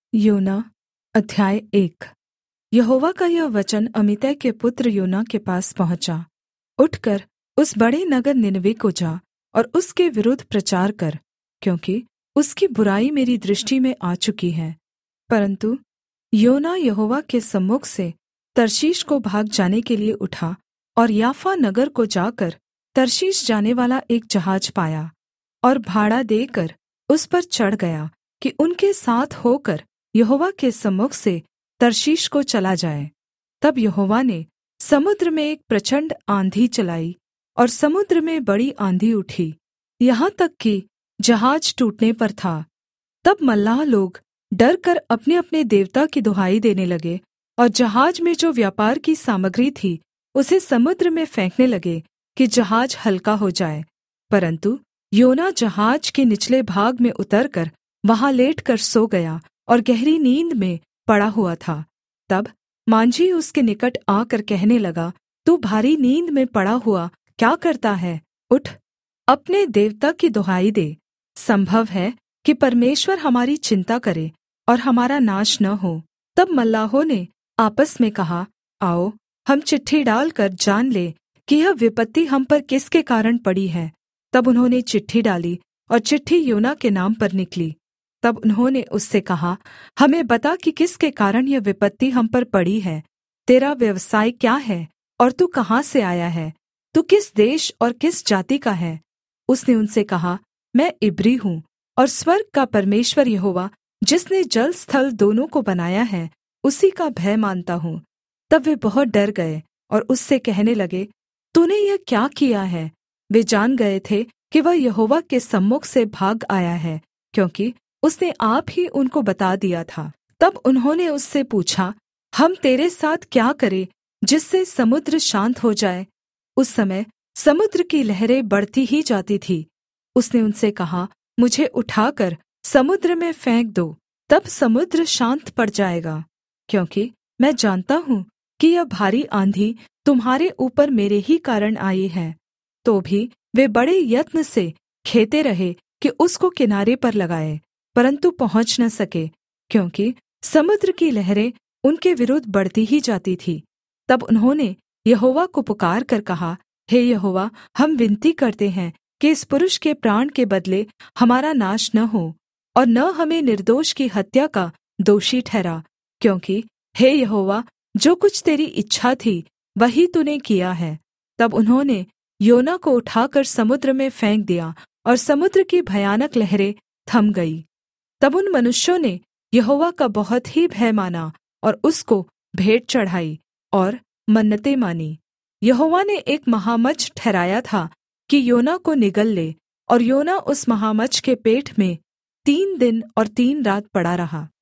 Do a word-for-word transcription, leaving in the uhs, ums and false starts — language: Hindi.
योना अध्याय एक। यहोवा का यह वचन अमित्तै के पुत्र योना के पास पहुँचा। उठकर उस बड़े नगर निनवे को जा और उसके विरुद्ध प्रचार कर, क्योंकि उसकी बुराई मेरी दृष्टि में आ चुकी है। परन्तु योना यहोवा के सम्मुख से तर्शीश को भाग जाने के लिए उठा और याफा नगर को जाकर तर्शीश जानेवाला एक जहाज पाया और भाड़ा देकर उस पर चढ़ गया कि उनके साथ होकर यहोवा के सम्मुख से तर्शीश को चला जाए। तब यहोवा ने समुद्र में एक प्रचण्ड आँधी चलाई और समुद्र में बड़ी आँधी उठी, यहाँ तक कि जहाज टूटने पर था। तब मल्लाह लोग डरकर अपने-अपने देवता की दुहाई देने लगे और जहाज में जो व्यापार की सामग्री थी उसे समुद्र में फेंकने लगे कि जहाज हल्का हो जाए। परन्तु योना जहाज के निचले भाग में उतरकर वहाँ लेटकर सो गया और गहरी नींद में पड़ा हुआ था। तब माँझी उसके निकट आकर कहने लगा, तू भारी नींद में पड़ा हुआ क्या करता है? उठ, अपने देवता की दुहाई दे। संभव है कि परमेश्वर हमारी चिन्ता करे और हमारा नाश न हो। तब मल्लाहों ने आपस में कहा, आओ हम चिट्ठी डालकर जान ले कि यह विपत्ति हम पर किसके कारण पड़ी है। तब उन्होंने चिट्ठी डाली और चिट्ठी योना के नाम पर निकली। तब उन्होंने उससे कहा, हमें बता कि किसके कारण यह विपत्ति हम पर पड़ी है। तेरा व्यवसाय क्या है और तू कहाँ से आया है? तू किस देश और किस जाति का है? उसने उनसे कहा, मैं इब्री हूँ और स्वर्ग का परमेश्वर यहोवा, जिसने जल स्थल दोनों को बनाया है, उसी का भय मानता हूँ। तब वे बहुत डर गए और उससे कहने लगे, तूने यह क्या किया है? वे जान गए थे कि वह यहोवा के सम्मुख से भाग आया है, क्योंकि उसने आप ही उनको बता दिया था। तब उन्होंने उससे पूछा, हम तेरे साथ क्या करें जिससे समुद्र शान्त हो जाए? उस समय समुद्र की लहरें बढ़ती ही जाती थी। उसने उनसे कहा, मुझे उठाकर समुद्र में फेंक दो, तब समुद्र शान्त पड़ जाएगा, क्योंकि मैं जानता हूँ कि यह भारी आँधी तुम्हारे ऊपर मेरे ही कारण आई है। तो भी वे बड़े यत्न से खेते रहे कि उसको किनारे पर लगाए, परन्तु पहुँच न सके, क्योंकि समुद्र की लहरें उनके विरुद्ध बढ़ती ही जाती थी। तब उन्होंने यहोवा को पुकार कर कहा, हे यहोवा, हम विनती करते हैं कि इस पुरुष के प्राण के बदले हमारा नाश न हो और न हमें निर्दोष की हत्या का दोषी ठहरा, क्योंकि हे यहोवा, जो कुछ तेरी इच्छा थी वही तूने किया है। तब उन्होंने योना को उठाकर समुद्र में फेंक दिया और समुद्र की भयानक लहरें थम गई। तब उन मनुष्यों ने यहोवा का बहुत ही भय माना और उसको भेंट चढ़ाई और मन्नतें मानी। यहोवा ने एक महामच्छ ठहराया था कि योना को निगल ले, और योना उस महामच्छ के पेट में तीन दिन और तीन रात पड़ा रहा।